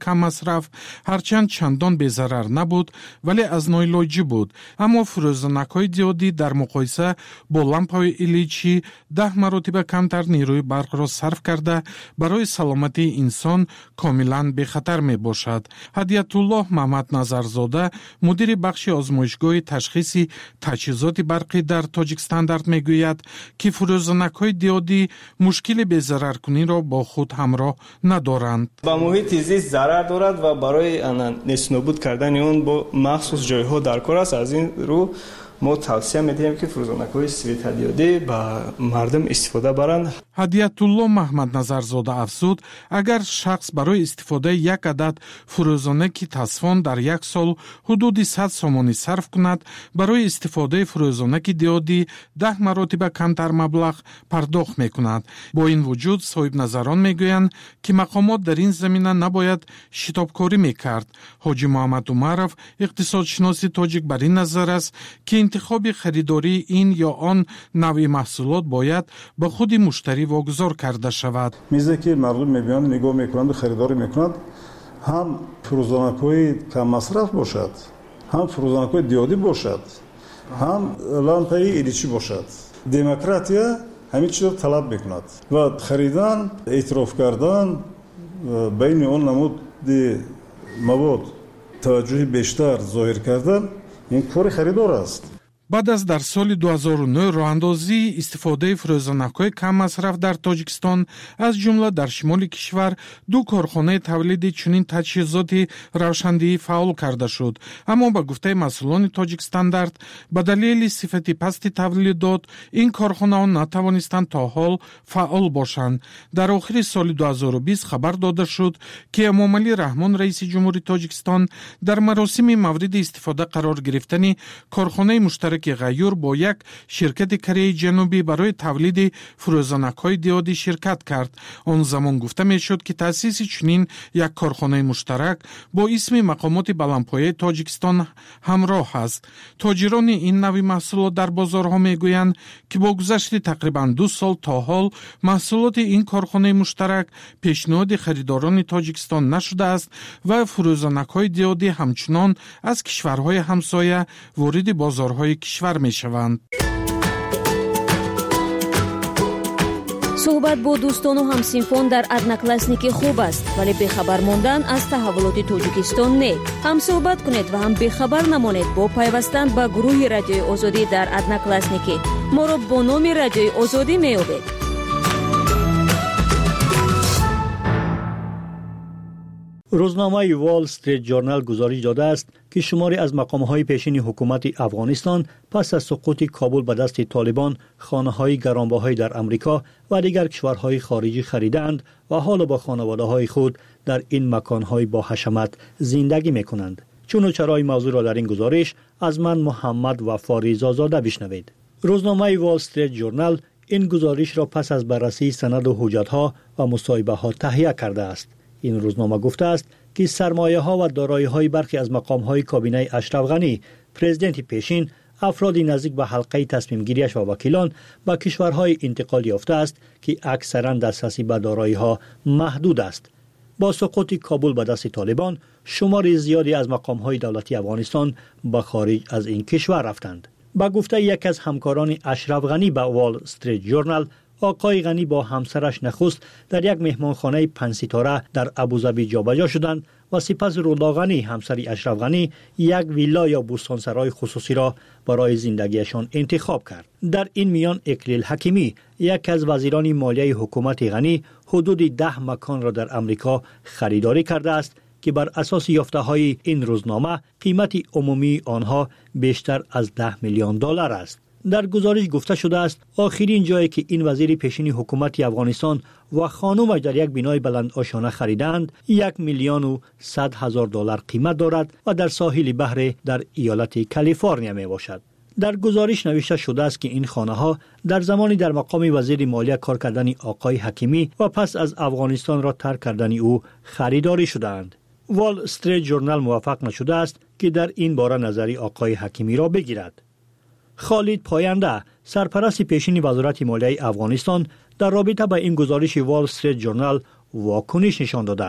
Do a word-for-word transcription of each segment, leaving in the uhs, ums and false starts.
کم مصرف هرچند چندان بی‌ضرر نبود ولی از نوع‌لوجی بود. اما فروزانک‌های دیودی در مقایسه با لامپای الیچی ده مرتبه کمتر نیروی برق را صرف کرده برای سلامتی انسان کاملا بی‌خطر میباشد. هدیت‌الله محمد نظرزاده مدیر بخش آزمایشگاه تشخیص تجهیزات برقی در تاجیک استاندارد میگوید که فروزانک‌های دیودی مشکل بی‌ضررکنی را با خود همراه ندارند. با محیط زیست ضرر دارد و برای نیست نابود کردن اون با مخصوص جایها در کار است. از این رو ما توصیه می‌دهیم که فروزانک‌های سویت دیودی با مردم استفاده برند. هدیت‌الله محمد نظرزاده افزود اگر شخص برای استفاده یک عدد فروزانک تصفان در یک سال حدود صد سومانی صرف کند، برای استفاده فروزانک دیودی ده مرتبه کمتر مبلغ پرداخت می‌کند. با این وجود صاحب نظران میگویند که مقامات در این زمینه نباید شتابکاری می‌کرد. حاجی محمد عمرов اقتصادشناس تاجیک بر این نظر است که انتخاب خریداری این یا آن نوع محصولات باید به خود مشتری واگذار کرده شود. میزه که مردم میبینند نگاه میکنند و خریداری میکنند هم فروزانک‌های کم مصرف باشد، هم فروزانک‌های دیودی باشد، هم لامپای الیچی باشد. دموکراتیا همین چیز رو طلب میکند و خریدن، اعتراف کردن بین اون نمود مواد توجه بیشتر ظاهر کردن این کار خریدار است. بعد از در سال دو هزار و نه راه‌اندازی استفاده فروزانک‌های کم مصرف در تاجیکستان از جمله در شمال کشور دو کارخانه تولید چنین تجهیزات روشندهی فعال کرده شد. اما به گفته مسئولان تاجیک استاندارد به دلیل صفت پست تولیدات این کارخانه‌ها نتوانستند تا حال فعال باشند. در آخر سال دو هزار و بیست خبر داده شد که امامعلی رحمان رئیس جمهوری تاجیکستان در مراسم مورد استفاده قرار گرفتن کارخانه مشترک که غیور با یک شرکت کره جنوبی برای تولید فروزانک‌های دیودی شرکت کرد. آن زمان گفته میشد که تأسیس چنین یک کارخانه مشترک با اسم مقامات بلندپایه تاجیکستان همراه است. تاجران این نوع محصولات در بازارها میگویند که با گذشت تقریبا دو سال تا حال محصولات این کارخانه مشترک پیشنهاد خریداران تاجیکستان نشده است و فروزانک‌های دیودی همچنان از کشورهای همسایه وارد بازارهای کشور می شوند. صحبت با دوستان و همسینفان در ادناکلاسنیک خوب است ولی بخبر ماندن از تحولات تاجیکستان نه. هم صحبت کنید و هم بخبر نمانید با پیوستن به گروه رادیوی آزادی در ادناکلاسنیک. ما را با نام رادیوی آزادی می یابید. روزنامه وال استریت جورنال گزارش داده است که شماری از مقام‌های پیشین حکومت افغانستان پس از سقوط کابل به دست طالبان خانه‌های گرانبهای در امریکا و دیگر کشورهای خارجی خریدند و حالا با خانواده‌های خود در این مکان‌های با حشمت زندگی می‌کنند. چون و چرای موضوع را در این گزارش از من محمد وفاری زاده بشنوید. روزنامه وال استریت جورنال این گزارش را پس از بررسی سند و حجت‌ها و مصاحبه‌ها تهیه کرده است. این روزنامه گفته است که سرمایه ها و دارایی های برخی از مقام های کابینه اشرف غنی، پرزیدنت پیشین، افرادی نزدیک به حلقه تصمیم گیریش و وکیلان به کشورهای انتقال یافته است که اکثرا دسترسی به دارایی ها محدود است. با سقوط کابل به دست طالبان، شمار زیادی از مقام های دولتی افغانستان به خارج از این کشور رفتند. با گفته یک از همکاران اشرف غنی به وال استریت جورنال، آقای غنی با همسرش نخست در یک مهمانخانه پنج ستاره در ابوظبی جابجا شدند و سپس رولا غنی همسر اشرف غنی یک ویلا یا بوستانسرای خصوصی را برای زندگیشان انتخاب کرد. در این میان اکلیل حکیمی، یک از وزیران مالیه حکومت غنی، حدود ده مکان را در امریکا خریداری کرده است که بر اساس یافته‌های این روزنامه قیمت عمومی آنها بیشتر از ده میلیون دلار است. در گزارش گفته شده است آخرین جایی که این وزیر پیشین حکومت افغانستان و خانومش در یک بنای بلند آشانه خریدند یک میلیون و صد هزار دلار قیمت دارد و در ساحل بحر در ایالت کالیفرنیا می باشد. در گزارش نوشته شده است که این خانه ها در زمانی در مقام وزیر مالیه کار کردن آقای حکیمی و پس از افغانستان را ترک کردن او خریداری شدند. وال استریت جورنال موفق نشده است که در این باره نظری آقای حکیمی را بگیرد. خالد پاینده، سرپرست پیشین وزارت مالیه افغانستان، در رابطه با این گزارش وال استریت جورنال واکنش نشان داده است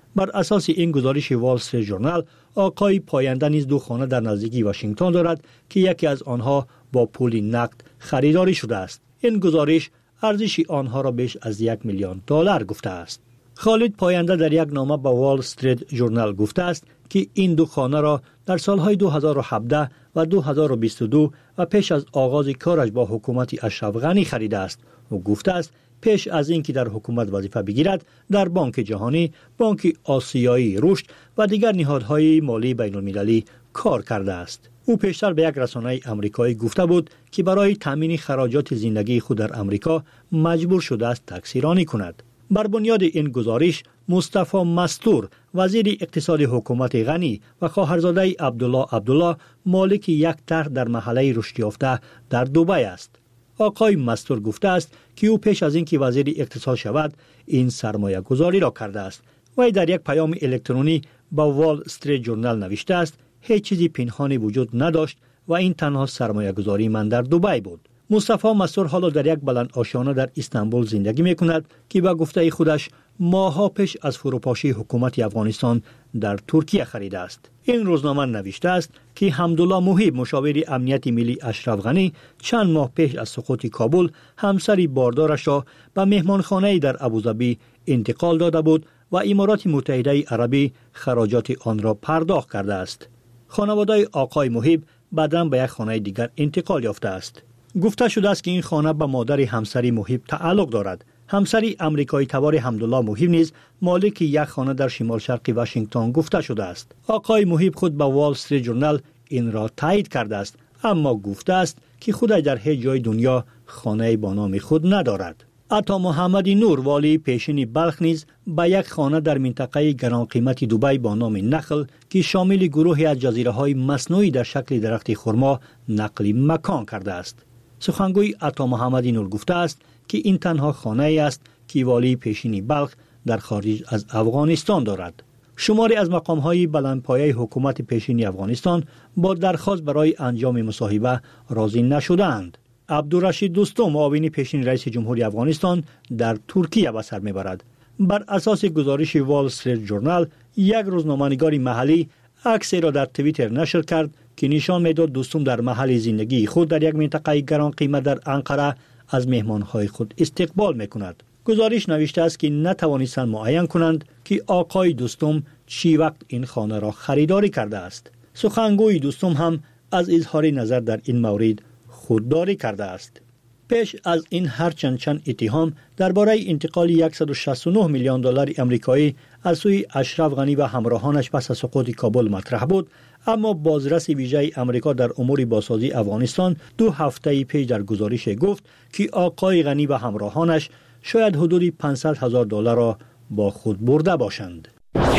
بر اساس این گزارش وال استریت ژورنال، آقای پاینده نیز دو خانه در نزدیکی واشنگتن دارد که یکی از آنها با پول نقد خریداری شده است. این گزارش ارزش آنها را بیش از یک میلیون دلار گفته است. خالد پاینده در یک نامه به وال استریت ژورنال گفته است که این دو خانه را در سالهای دو هزار و هفده و دو هزار و بیست و دو و پیش از آغاز کارش با حکومت اشرف غنی خریده است و گفته است پیش از اینکه در حکومت وظیفه بگیرد در بانک جهانی، بانک آسیایی رشد و دیگر نهادهای مالی بین المللی کار کرده است. او پیشتر به یک رسانه آمریکایی گفته بود که برای تامین خراجات زندگی خود در آمریکا مجبور شده است تکثیرانی کند. بر بنیاد این گزارش، مصطفی مستور، وزیر اقتصاد حکومت غنی و خواهرزاده عبدالله عبدالله، مالک یک طرح در محله رشد یافته در دبی است. آقای مستور گفته است که او پیش از اینکه وزیر اقتصاد شود این سرمایه گذاری را کرده است. وی در یک پیام الکترونی با وال استریت ژورنال نوشته است هیچ چیزی پنهانی وجود نداشت و این تنها سرمایه گذاری من در دبی بود. مصطفی مستور حالا در یک بلند آشیانه در استانبول زندگی می کند که با گفته خودش ماها پیش از فروپاشی حکومت افغانستان در ترکیه خریده است. این روزنامه نوشته است که حمدالله موحب، مشاور امنیت ملی اشرف غنی، چند ماه پیش از سقوط کابل همسری باردارش را به مهمانخانه در ابوظبی انتقال داده بود و امارات متحده عربی خراجات آن را پرداخت کرده است. خانواده آقای موحب بعداً به یک خانه دیگر انتقال یافته است. گفته شده است که این خانه به مادر همسری موحب تعلق دارد. همسری امریکایی تبار حمدالله موحب نیز مالک یک خانه در شمال شرقی واشنگتن گفته شده است. آقای موحب خود به وال استریت ژورنال این را تایید کرده است، اما گفته است که خودش در هیچ جای دنیا خانه با نام خود ندارد. عطا محمد نور، والی پیشین بلخ، نیز به یک خانه در منطقه گران قیمت دبی با نام نخل که شامل گروهی از جزیره‌های مصنوعی در شکل درخت خرما نقل مکان کرده است. سخنگوی عطا محمد نور گفته است که این تنها خانه ای است که والی پیشین بلخ در خارج از افغانستان دارد. شماری از مقام‌های بلندپایه حکومت پیشین افغانستان با درخواست برای انجام مصاحبه راضی نشدند. عبدالرشید دوستم، معاون پیشین رئیس جمهوری افغانستان، در ترکیه به سر میبرد. بر اساس گزارش وال استریت ژورنال، یک روزنامه‌نگار محلی عکسی را در توییتر نشر کرد که نشان میداد دوستم در محل زندگی خود در یک منطقه گران قیمت در انقره از مهمانهای خود استقبال میکند. گزارش نوشته است که نتوانستند معین کنند که آقای دوستم چی وقت این خانه را خریداری کرده است. سخنگوی دوستم هم از اظهار نظر در این مورد خودداری کرده است. پیش از این هر چند چند اتهام درباره انتقال صد و شصت و نه میلیون دلار آمریکایی از سوی اشرف غنی و همراهانش پس از سقوط کابل مطرح بود، اما بازرس ویژه آمریکا در امور بازسازی افغانستان دو هفته پیش در گزارش گفت که آقای غنی و همراهانش شاید حدود پانصد هزار دلار را با خود برده باشند.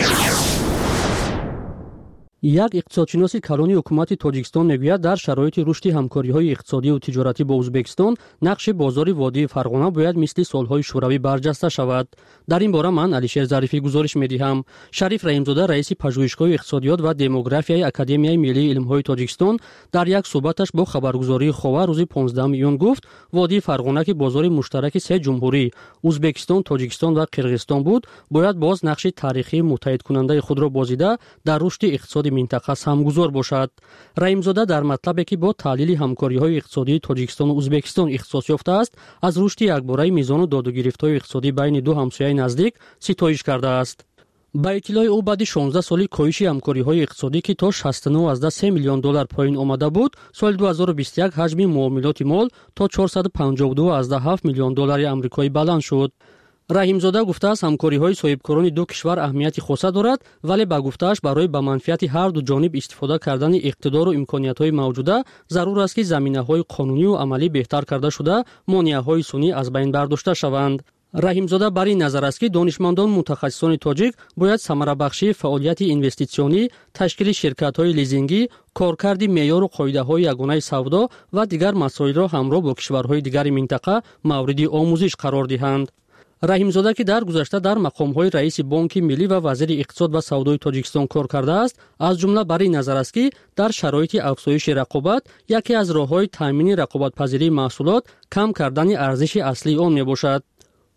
یک اقتصادشناس کلانی حکومت تاجیکستان میگوید در شرایط رشد همکاری‌های اقتصادی و تجارتی با ازبکستان نقش بازار وادی فرغانه باید مثل سالهای شوروی برجسته شود. در این باره من علیشیر ظریفی گزارش می‌دهم. شریف رحیمزاده، رئیس پژوهشگاه اقتصادیات و دموگرافیای اکادمیای ملی علم‌های تاجیکستان، در یک صحبتش با خبرگزاری خوا روز پانزدهم ایون گفت وادی فرغانه که بازار مشترک سه جمهوری ازبکستان، تاجیکستان و قرقیزستان بود، باید باز نقش تاریخی متحد کننده خود را بازیده در رشد اقتصادی منطقه سهمگذار باشد. رحیمزاده در مطلبی که با تحلیل همکاری‌های اقتصادی تاجیکستان و ازبکستان اختصاص یافته است، از رشد یکباره میزان داد و گرفت‌های اقتصادی بین دو همسایه نزدیک ستایش کرده است. با اطلاع او بعد شانزده سالی کاهش همکاری‌های اقتصادی که تا شصت و نه ازده سه میلیون دلار پایین آمده بود، سال دو هزار و بیست و یک حجم معاملات مال تا چهارصد و پنجاه و دو ازده هفت میلیون دلار آمریکایی بلند شد. رحیمزاده گفته است همکاری‌های صاحبکاران دو کشور اهمیت خاصه دارد، ولی با گفته‌اش برای به منفعت هر دو جانب استفاده کردن اقتدار و امکانیت‌های موجوده ضرور است که زمینه‌های قانونی و عملی بهتر کرده شده مانع‌های سنی از بین برداشته شوند. رحیمزاده بر این نظر است که دانشمندان متخصصان تاجیک باید ثمره‌بخشی فعالیت اینوستیسیونی، تشکیل شرکت‌های لیزینگی، کارکرد معیار و قاعده‌های یگانه سودا و دیگر مسائل را همراه با کشورهای دیگر منطقه مورد آموزش قرار دهند. رحیمزاده که در گذشته در مقام‌های رئیس بانک ملی و وزیر اقتصاد و سودای تاجیکستان کار کرده است، از جمله بر این نظر است که در شرایط افزایش رقابت یکی از راه‌های تامین رقابت‌پذیری محصولات کم کردن ارزش اصلی آن میباشد.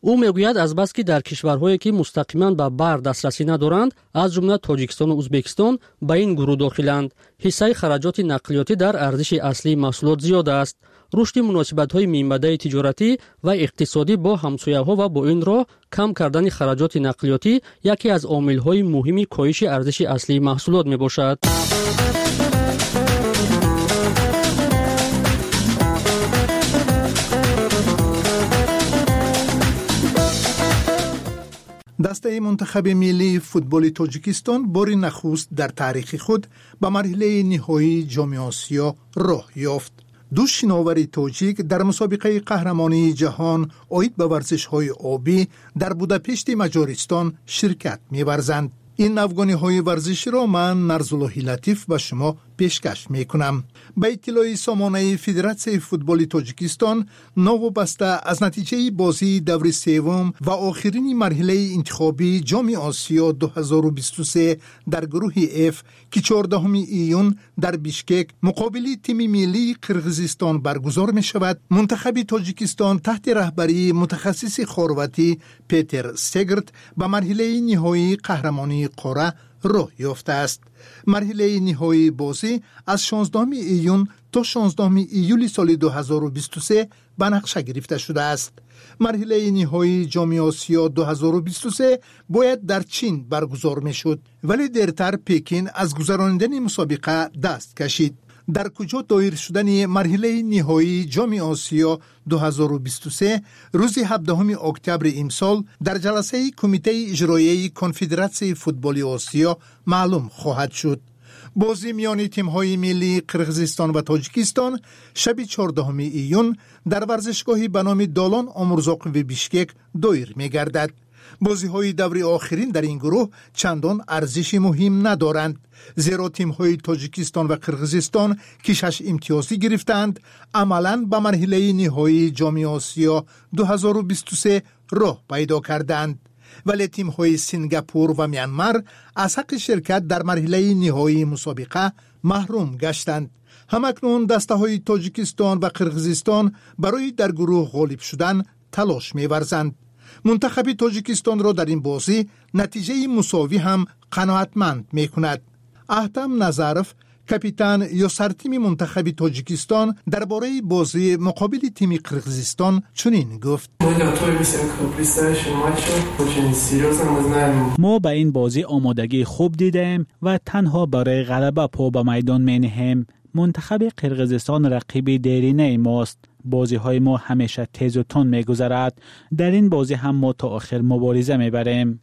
او میگوید از بس که در کشورهایی که مستقیما به بر دسترسی ندارند از جمله تاجیکستان و ازبکستان به این گروه داخلند، حصه خراجات نقلیاتی در ارزش اصلی محصولات زیاد است. رشد مناسبت‌های میانبده تجارتی و اقتصادی با همسایه‌ها و با این راه کم کردن خراجات نقلیاتی یکی از عامل‌های مهم کاهش ارزش اصلی محصولات میباشد. دسته منتخب ملی فوتبال تاجیکستان بار نخست در تاریخ خود به مرحله نهایی جام آسیا راه یافت. دو شناور تاجیک در مسابقه قهرمانی جهان عاید به ورزش‌های آبی در بوداپشت مجارستان شرکت می‌ورزند. این افغانی‌های ورزشی را من نرزالله لطیف به شما پیشکش می‌کنم. به اطلاع سامانه فدراسیون فوتبال تاجیکستان، نوابسته از نتیجه بازی دور سوم و آخرین مرحله انتخابی جام آسیا دو هزار و بیست و سه در گروه اف که چهاردهم ایون در بیشکک مقابل تیم ملی قرقیزستان برگزار می شود، منتخب تاجیکستان تحت رهبری متخصص خارواتی پیتر سگرت به مرحله نهایی قهرمانی قاره راه یافته است. مرحله نهایی بازی از شانزدهم ایون تا شانزدهم ایول سال دو هزار و بیست و سه به نقشه گرفته شده است. مرحله نهایی جام آسیا دو هزار و بیست و سه باید در چین برگزار می شد، ولی دیرتر پکین از گذراندن مسابقه دست کشید. در کجا دایر شدن مرحله نهایی جام آسیا دو هزار و بیست و سه روز هفدهم اکتبر امسال در جلسه کمیته اجرایی کنفدراسیون فوتبال آسیا معلوم خواهد شد. بازی میان تیم‌های ملی قرقیزستان و تاجیکستان شب چهاردهم ایون در ورزشگاهی به نام دالان آمرزاق و بیشکک دایر می‌گردد. بازی‌های دور آخرین در این گروه چندان ارزش مهم ندارند، زیرا تیم‌های تاجیکستان و قرقیزستان که شش امتیازی گرفتند عملاً به مرحله نهایی جام آسیا دو هزار و بیست و سه راه پیدا کردند. ولی تیم‌های سنگاپور و میانمار از حق شرکت در مرحله نهایی مسابقه محروم گشتند. همکنون دسته‌های تاجیکستان و قرقیزستان برای در گروه غالب شدن تلاش می‌ورزند. منتخب تاجیکستان را در این بازی نتیجه مساوی هم قناعتمند می‌کند. احتم نظرف، کاپیتان یا سرتیم منتخب تاجیکستان درباره بازی مقابل تیم قرقیزستان چنین گفت: ما به این بازی آمادگی خوب دیدیم و تنها برای غلبه پا به میدان می‌نهیم. منتخب قرقیزستان رقیب دیرینه ماست. بازی های ما همیشه تیز و تند می گذرد. در این بازی هم ما تا آخر مبارزه می بریم.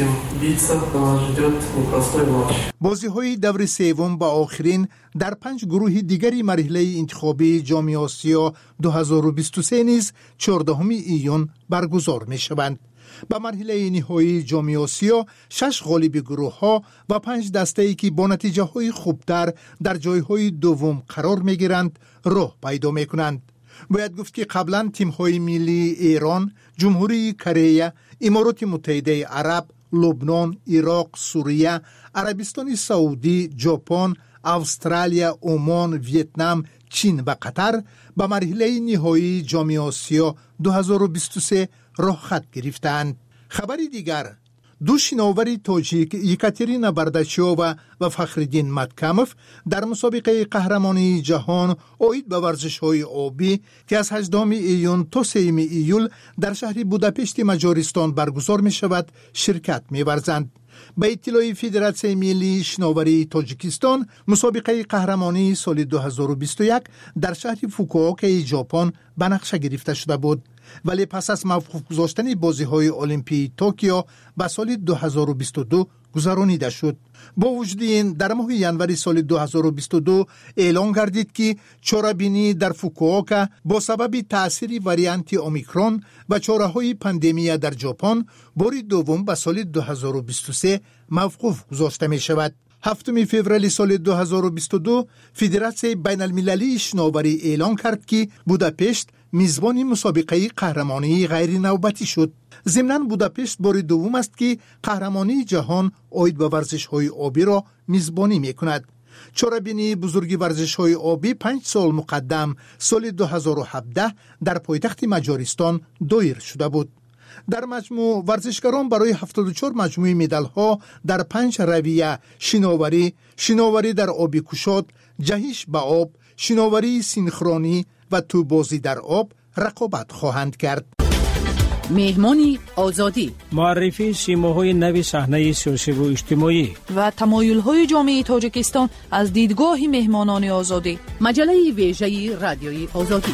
بازی های دور سوم با آخرین در پنج گروه دیگری مرحله انتخابی جام آسیا دو هزار و بیست و سه نیز چهاردهم ایون برگزار می شوند. به مرحله نهایی جام آسیا شش غالب گروه ها و پنج دسته ای که با نتیجه های خوبتر در جای های دوم قرار می گیرند راه پیدا می کنند. باید گفت که قبلا تیم های ملی ایران، جمهوری کره، امارات متحده عرب، لبنان، عراق، سوریه، عربستان سعودی، ژاپن، استرالیا، عمان، ویتنام، چین و قطر به مرحله نهایی جام آسیا دو هزار و بیست و سه راه خط گرفتند. خبری دیگر، دو شناور تاجیک یکاترینا برداشیووا و فخرالدین متکموف در مسابقه قهرمانی جهان عاید به ورزش‌های آبی که از هجدهم ایون تا سوم ایول در شهر بوداپشت مجارستان برگزار می شود شرکت می ورزند. به اطلاع فدراسیون ملی شناوری تاجیکستان، مسابقه قهرمانی سال دو هزار و بیست و یک در شهر فوکووکا ژاپن به نقشه گرفته شده بود، ولی پس از موقوف گذاشتن بازی‌های المپیک توکیو به سال دو هزار و بیست و دو گذرانیده شد. با وجود این در ماه ژانویه سال دو هزار و بیست و دو اعلام گردید که چاره‌بینی در فوکووکا با سبب تأثیر وریانت اومیکرون و چاره‌های پاندمی در ژاپن بار دوم به سال دو هزار و بیست و سه موقوف گذاشته می شود. هفتم فوریه سال دو هزار و بیست و دو فدراسیون بین المللی شناوری اعلام کرد که بوداپشت میزبان مسابقه قهرمانی غیر نوبتی شد. ضمناً بوداپشت بار دوم است که قهرمانی جهان عاید به ورزش‌های آبی را میزبانی می‌کند. چاره‌بینی بزرگ ورزش‌های آبی پنج سال مقدم سال دو هزار و هفده در پایتخت مجارستان دایر شده بود. در مجموع ورزشکاران برای هفتاد و چهار مجموعه مدال‌ها در پنج رویه شناوری، شناوری در آبی کشاد، جهش به آب، شناوری سینخرونی و توپ‌بازی در آب رقابت خواهند کرد. مهمانی آزادی، معرفی سیماهای نوی صحنه سیاسی و اجتماعی و تمایل‌های جامعه تاجیکستان از دیدگاه مهمانان آزادی. مجله ویژه رادیوی آزادی.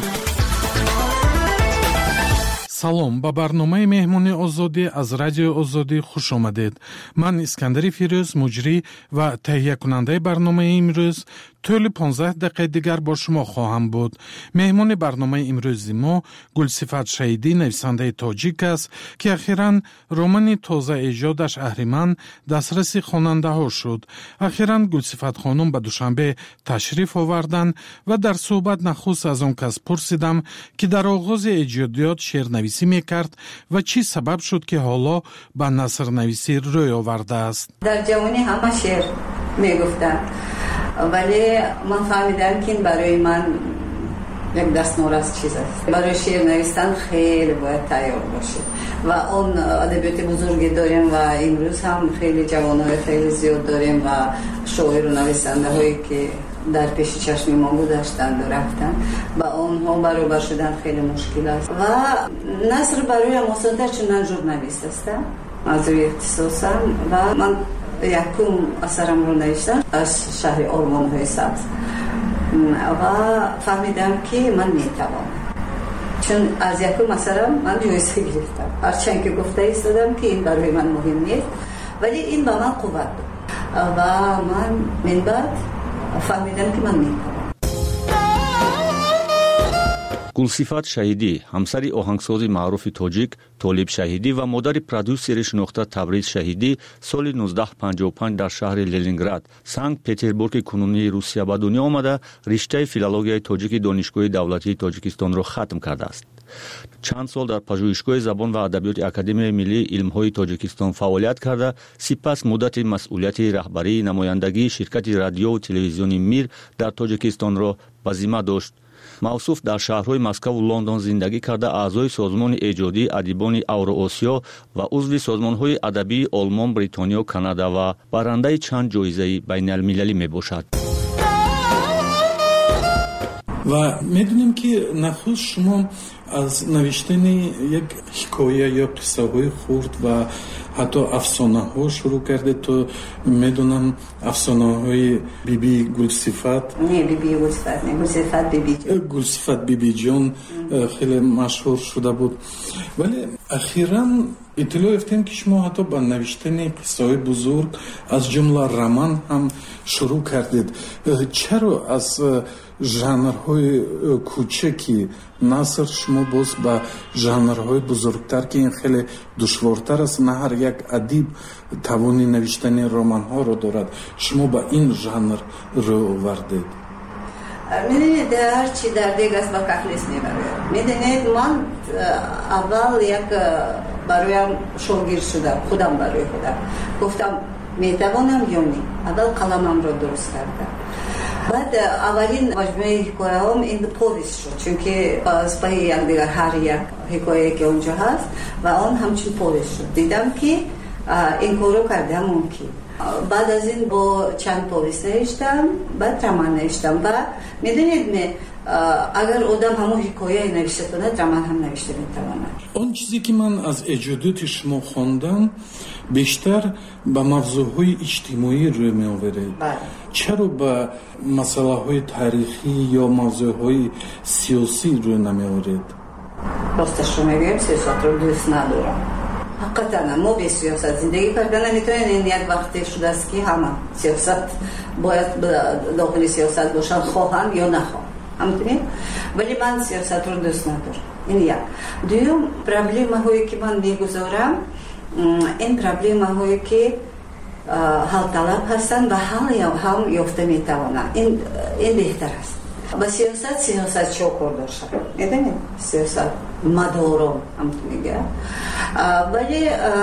салом ба барномаи меҳмони озодӣ аз радиои озодӣ хуш омадед. ман искандари фирӯз муҷрӣ ва таҳиякунандаи барномаи имрӯз тӯли понздаҳ дақиқаи дигар бо шумо хоҳам буд. меҳмони барномаи имрӯзи мо гулсифат шаҳидӣ, нависандаи тоҷик аст, ки ахиран романи тоза эҷодаш аҳриман дастраси хонандаҳо шуд. ахиран гулсифат хонум ба душанбе ташриф оварданд ва дар суҳбат нахуст аз он кас пурсидам, ки дар оғози эҷодиёт шеърнависӣ мекард ва чӣ сабаб шуд, ки ҳоло ба насрнависӣ рӯй овардааст. дар ҷавонӣ ҳама шеър мегуфтанд, вале ман фаҳмидам ки ин барои ман як дастнорас чиз аст. барои шеър навистан хеле бояд тайёр бошед ва он адабиёти бузурге дорем ва имрӯз ҳам хеле ҷавонҳои хеле зиёд дорем ва шоиру нависандаҳое ки дар пеши чашми мо гузаштанду рафтанд, ба онҳо баробар шудан хеле мушкил аст ва наср бароям осонтар, чун ман журналист ҳастам, аз рӯи ихтисосам ва ман якум асарамро навиштам аз шаҳри ормонҳои сабз ва фаҳмидам ки ман метавонам, чун аз якум асарам ман ҷоиза гирифтам. ҳарчанд ки гуфта истодам ки ин барои ман муҳим нест, вале ин ба ман қувват дод ва ман минбаъд фаҳмидам ки ман метавонам. гулсифат шаҳидӣ, ҳамсари оҳангсози маъруфи тоҷик Толиб Шаҳидӣ ва модари продюсери шинохта Табриз Шаҳидӣ соли нуздаҳ панҷоҳу панҷ дар шаҳри Ленинград, Санкт-Петербурги кунунии Русия ба дунё омада, риштаи филологияи тоҷики Донишгоҳи давлатии Тоҷикистонро хатм кардааст. чанд сол дар пажӯҳишгоҳи забон ва адабиёти Академияи миллии илмҳои Тоҷикистон фаъолият карда, сипас муддати масъулияти раҳбарии намояндагии ширкати радиову телевизиони Мир дар Тоҷикистонро ба зимма дошт. мавсуф дар шаҳрҳои Москву Лондон зиндагӣ карда, аъзои созмони эҷодии адибони Авроосиё ва узви созмонҳои адабии Олмон, Бритониё, Канада ва барандаи чанд ҷоизаи байналмилалӣ мебошад. ва медонем ки нахуст шумо аз навиштани як ҳикоя ё қиссаҳои хурд ва ҳатто афсонаҳо шурӯъ кардед. То медонам афсонаҳои биби Гулсифат, не биби Гулсифат, не Гулсифат биби Гулсифат бибиҷон хеле машҳур шуда буд. вале ахиран иттилоъ ёфтем ки шумо ҳатто ба навиштани қиссаҳои бузург аз ҷумла роман ҳам шурӯъ кардед. чаро аз жанрҳои кӯчаки наср шумо боз ба жанрҳои бузургтар, ки ин хеле душвортар аст, на ҳар як адиб тавони навиштани романҳоро дорад, шумо ба ин жанр рӯй овардед? میدونید هر چی در دیگ است با کفلیس نمیبرد. میدونید من اول یک برایم شوگیر شدم، خودم برای خودم گفتم میتوانم یا نه. اول قلمم رو درست کردم. بعد اولین مجموعه حکایه هم این پویست شد، چون که از پای یک دیگر هر یک حکایه که اونجا هست و آن همچون پویست شد. دیدم که این کارو کردم ممکن. بعد از این با چند پویست نوشتم، بعد رمان نوشتم و میدونید می اگر آدم همون حکایه نوشته کنه، رمان هم نوشته میتواند. آن چیزی که من از ایجادات شما خواندم بیشتر به موضوعهای اجتماعی روی می آورید. چرا به مسئله های تاریخی یا موضوعهای سیاسی روی نمی آورید؟ راستش رو میگم سیاست رو دوست ندارم. حقیقتا ما به سیاست زندگی کردن نمیتونیم. این یک وقتی شده است که همه سیاست باید داخل سیاست باشن، خواهند یا نخواهند. همونطوری؟ ولی من سیاست رو دوست ندارم. این یک. دوم پرابلم هایی که من میگذارم، این پرابلم هایی که حل طلب هستند و حل هم یافته میتوانند. این این بهتر است. با سیاست سیاست چوکور داشت. میدونید سیاست مدارم هم میگه. ولی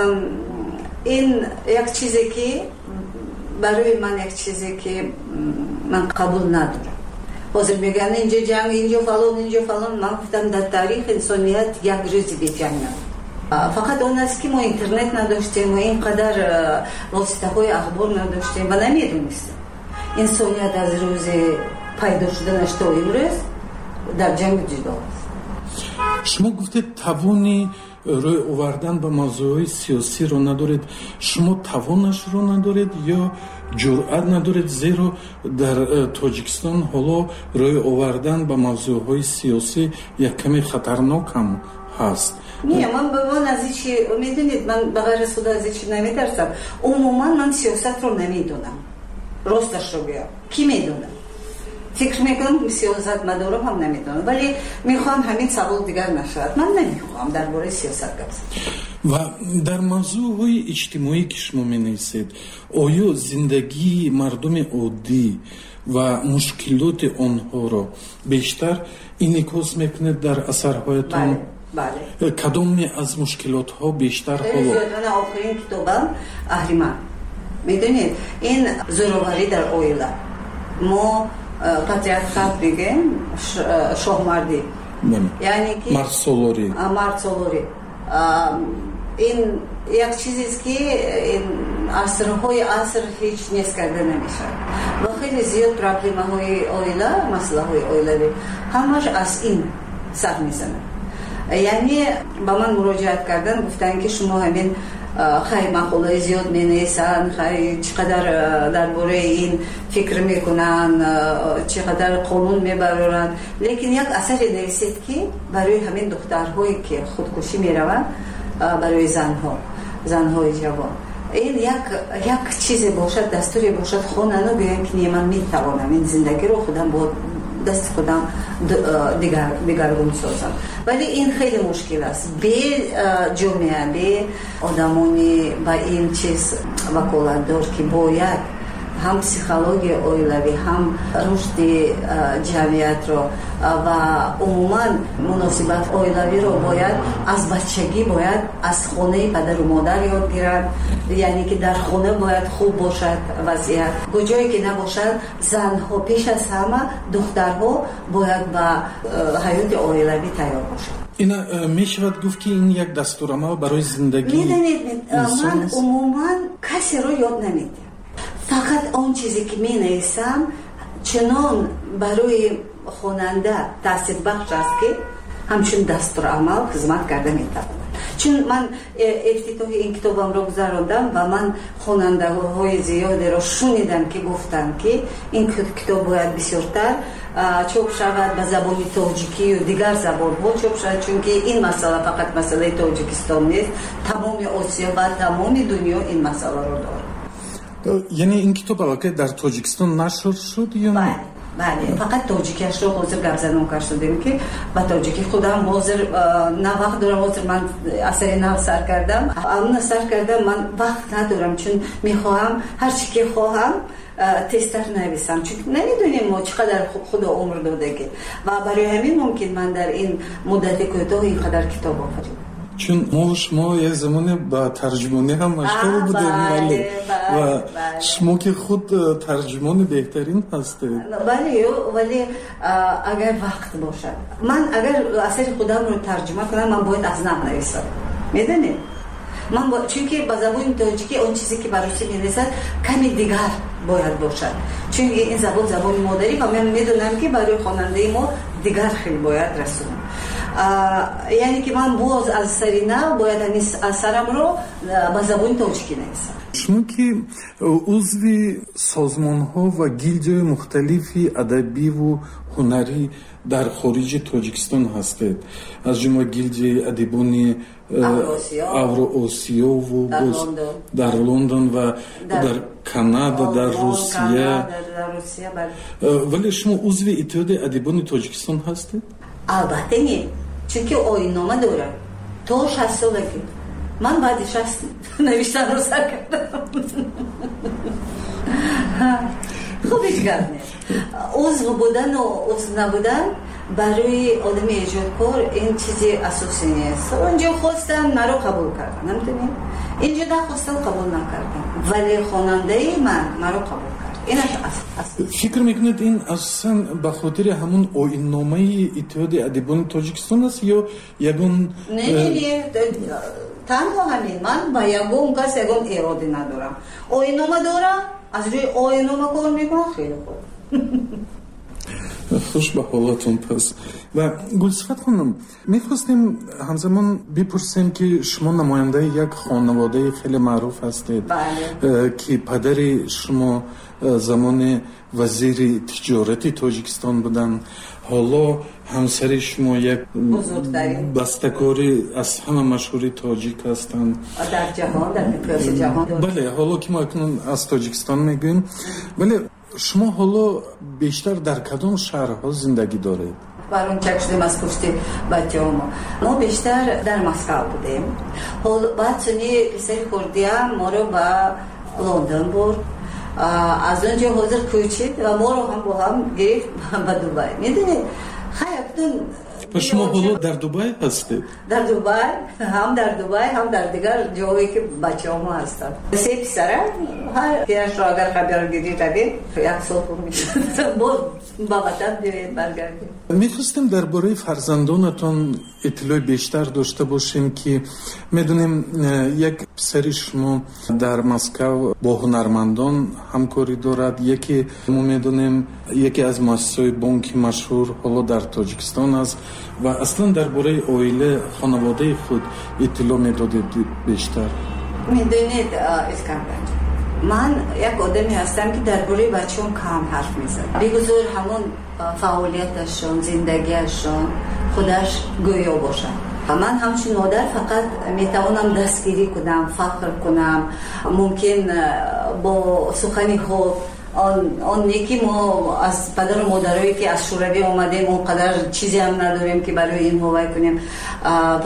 این یک چیزی که برای من یک چیزی که من قبول ندارم. حاضر میگن اینجا جنگ، اینجا فلان، اینجا فلان. من گفتم در تاریخ انسانیت یک روزی به جنگ نبود. فقط اون است که ما اینترنت نداشتیم و اینقدر واسطه‌های اخبار نداشتیم و نمیدونستیم این سولیت از روز پیدا شدنش تا امروز در جنگ جدا است. شما گفتید توانی روی آوردن به موضوعهای سیاسی رو ندارید. شما توانش رو ندارید یا جرأت ندارید؟ زیرا در تاجیکستان حالا روی آوردن به موضوعهای سیاسی یک کمی خطرناک هم هست. نه، من به من از این چی میدونید، من به غیر از خدا از این چی نمیترسم. عموما من سیاست رو نمیدونم، راستش رو بگم. کی میدونه؟ فکر میکنم سیاست مدارم هم نمیدونم، ولی میخوام همین سوال دیگر نشود. من نمیخوام درباره سیاست گفتم. و در موضوعهای اجتماعی که شما مینویسید، آیا زندگی مردم عادی و مشکلات آنها را بیشتر انعکاس میکنید در اثرهایتان؟ بله، بله. کدام از مشکلات ها بیشتر حالا؟ من آخرین کتابم اهریمن. میدونید این زوروری در اویلا، ما پاتریارخات بگیم شاهمردی، یعنی که مرد سالاری. مرد سالاری این یک چیزی است که این عصرهای عصر هیچ نیست کرده نمیشه و خیلی زیاد پرابلم های اویلا، مسئله های اویلوی همش از این سر میزنه. یعنی با من مراجعت کردن، گفتن که شما همین خیلی مقاله زیاد مینویسن، خیلی چقدر درباره این فکر میکنن، چقدر قانون میبرن، لیکن یک اثری نویسید که برای همین دخترهایی که خودکشی میروند، برای زنها، زنهای جوان، این یک یک چیزی باشد، دستوری باشد، خونانو بیان که من میتوانم این زندگی رو خودم با دست خودم دیگر دیگرگون سازم. ولی این خیلی مشکل است. به جامعه، به آدمانی با این چیز وکالت دار که باید هم پسیخولوژی اویلوی، هم رشد جمعیت رو و عموما مناسبت اویلوی رو باید از بچگی باید از خانه پدر و مادر یاد گیرند. یعنی که در خانه باید خوب باشد وضعیت، کجایی که نباشد زنها پیش از همه دخترها باید با حیات اویلوی تیار باشد. اینا میشود گفت که این یک دستورالعمل برای زندگی. میدونید من عموما کسی رو یاد نمیدم، فقط آن چیزی که می نویسم چنان برای خواننده تاثیر بخش است که همچون دستورالعمل خدمت کرده می توانم. چون من افتتاح این کتابم رو گذراندم و من خواننده های زیادی رو شنیدم که گفتن که این کتاب باید بسیارتر چاپ شود به زبان تاجیکی و دیگر زبان ها چاپ شود، چون که این مسئله فقط مسئله تاجیکستان نیست، تمام آسیا و تمام دنیا این مسئله رو داره. یعنی این کتاب البته در تاجیکستان نشر شد یا نه؟ بله، فقط تاجیکیش رو حاضر گرزنون کردیم که با تاجیکی خودم حاضر نه وقت دارم، حاضر من اثری نو سر کردم، اون سر کردم من وقت ندارم، چون میخواهم هر چی که خواهم تستر نویسم، چون نمیدونیم ما چقدر خدا عمر داده که و برای همین ممکن من در این مدت کوتاه اینقدر کتاب آفریدم. چون ما شما یک زمان با ترجمانی هم مشغول بودیم ولی و شما که خود ترجمان بهترین هستید. بله، ولی اگر وقت باشد، من اگر اثر خودم رو ترجمه کنم من باید از نام نویسم، میدونید من با... چون که با زبان تاجیکی اون چیزی که برای می‌نویسد کمی دیگر باید باشد، چون این زبان زبان مادری و من میدونم که برای خواننده ما دیگر خیلی باید رسونم. یعنی که من باز از سری نو باید این اثرم رو با زبان تاجیکی نویسم. شما که عضو سازمان ها و گیلدهای مختلفی ادبی و هنری در خارج تاجیکستان هستید، از جمله گیلد ادیبان اوراسیا و در لندن و در کانادا، در روسیه. ولی شما عضو اتحاد ادیبان تاجیکستان هستید؟ البته نه، چون که آیین نامه داره تا شصت سالگی. من بعد شصت نوشتن رو سر کردم. خب هیچ گرد نیست. عضو بودن و عضو نبودن برای آدم ایجادکار این چیزی اساسی نیست. اونجا خواستم مرا قبول کردن، نمیدونیم اینجا نخواستم قبول نکردم، ولی خواننده من مرا قبول کرد. اینش اصل. فکر میکنید این اصلا به خاطر همون آیین‌نامه اتحاد ادیبان تاجیکستان است یا یگان؟ نه نه تنها همین. من با یگان کس یگان ایرادی ندارم. آیین‌نامه دارم، از روی آیین‌نامه کار میکنم. خیلی خوب. خوش به حالتون. پس و گلصفت خانم میخواستیم همزمان بپرسیم که شما نماینده یک خانواده خیلی معروف هستید. بله. که پدر شما زمان وزیر تجارت تاجیکستان بودن، حالا همسر شما یک بسته‌کاری از همه مشهور تاجیک هستند در جهان، در مقیاس جهان. بله، حالا که ما اکنون از تاجیکستان میگوییم، ولی شما حالا بیشتر در کدام شهرها زندگی دارید؟ برون چک شدیم از پشت بچه ما. ما بیشتر در مسکو بودیم. حالا بعد سنی پسر کردی هم ما رو به لندن برد. از اونجا حاضر کوچید و ما رو هم با هم گرفت به دوبای. میدونید خیلی پس شما حالا در دوبای هستید؟ در دوبای، هم در دوبای هم در دیگر جایی که بچه ما هستند. سه پسره هر پیش را اگر خبرگیری کردید یک سال پر میشد با وطن بیایید برگردید. میخواستیم درباره فرزندانتان اطلاع بیشتر داشته باشیم که میدونیم یک پسر شما در مسکو با هنرمندان همکاری دارد، یکی ما میدونیم یکی از مؤسسات بانک مشهور حالا در تاجیکستان است و اصلا درباره عائله خانواده خود اطلاع میدادید بیشتر؟ میدونید اسکندر، من یک آدمی هستم که درباره بچه‌ام کم حرف میزنم. بگذار همون فعالیتشون، زندگیشون خودش گویا باشه. من همچون مادر فقط میتوانم دستگیری کنم، فخر کنم، ممکن با سخنی خوب آن آن نیکی ما از پدر و مادرایی که از شوروی اومدیم اونقدر چیزی هم نداریم که برای این هوای کنیم و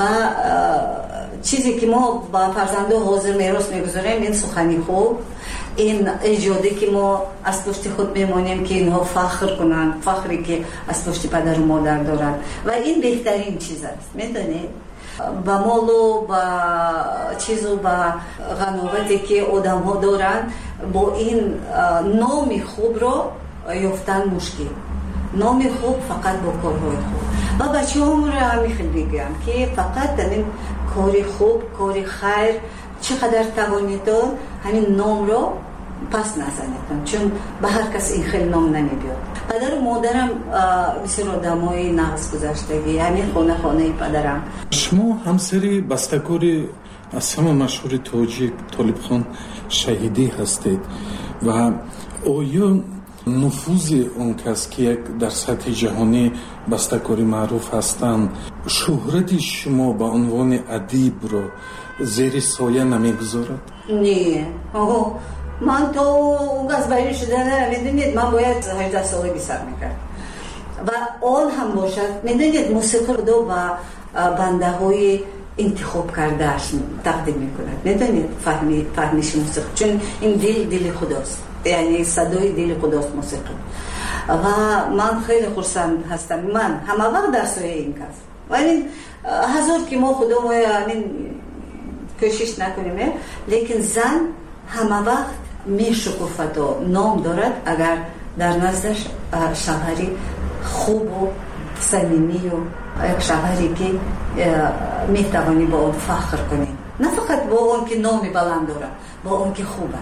چیزی که ما با فرزنده حاضر میراث میگذاریم این سخنی خوب، این ایجادی که ما از پشت خود میمونیم که اینها فخر کنن، فخری که از پشت پدر و مادر دارن و این بهترین چیز است. میدونید با مال و با چیز و با غناوتی که آدم ها دارن با این نام خوب رو یافتن مشکل. نام خوب فقط با کارهای خوب و بچه هم رو همی خیلی بگم که فقط در این کاری خوب، کاری خیر چقدر توانیدون همین نام رو پس نزنیدن، چون به هر کس این خیلی نام نمیبیاد. پدر و مادرم بسیار آدمای نقص گذشتگی، همین خانه خانه پدرم. شما همسری بسته‌کاری از همه مشهور تاجیک طالب خان شهیدی هستید و آیا نفوذ اون کس که یک در سطح جهانی بسته‌کاری معروف هستند شهرت شما به عنوان ادیب رو زیر سایه نمیگذارد؟ نه، من تو اون از بیرون شدن میدونید من باید هجده سالگی سر میکرد و آن هم باشد. میدونید موسیقی رو با بنده های انتخاب کردهش تقدیم میکند. میدونید فهمی فهمیش موسیقی، چون این دل دل خداست، یعنی صدای دل خداست موسیقی و من خیلی خرسند هستم. من همه وقت در سایه این کس ولی هزار که ما خدا ما یعنی کوشش نکنیم، لیکن زن همه وقت می شکوفت و نام دارد اگر در نزدش شوهری خوب و صمیمی و یک شوهری که می توانی با اون فخر کنی، نه فقط با اون که نامی بلند دارد، با اون که خوبه.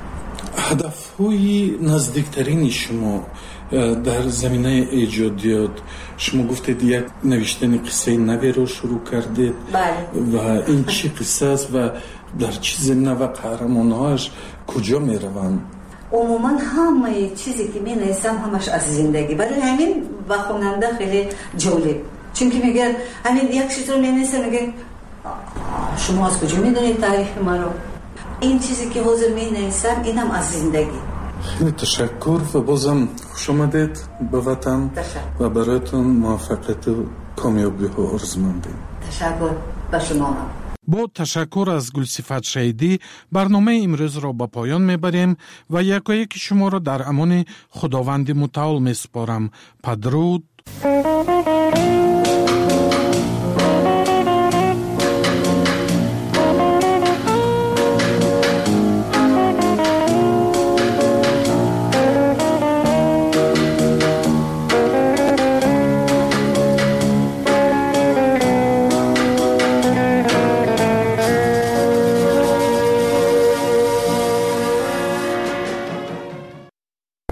هدف‌های نزدیکترین شما در زمینه ایجادیات، شما گفتید یک نوشتن قصه نوی رو شروع کردید. بله. و این چی قصه است و در چه زمینه و قهرمان‌هاش کجا میروند؟ عموما همه چیزی که می نویسم همش از زندگی، برای همین با خواننده خیلی جالب، چون که میگن همین یک چیز رو می نویسم میگن شما از کجا میدونید تاریخ ما رو؟ این چیزی که حاضر می نویسم اینم از زندگی. خیلی تشکر و بازم خوش آمدید به وطن و برایتون موفقیت و کامیابی ها آرزو مندیم. تشکر به شما هم. با تشکر از گلصفت شهیدی برنامه امروز را به پایان میبریم و یکایک شما را در امان خداوند متعال میسپارم. پدرود.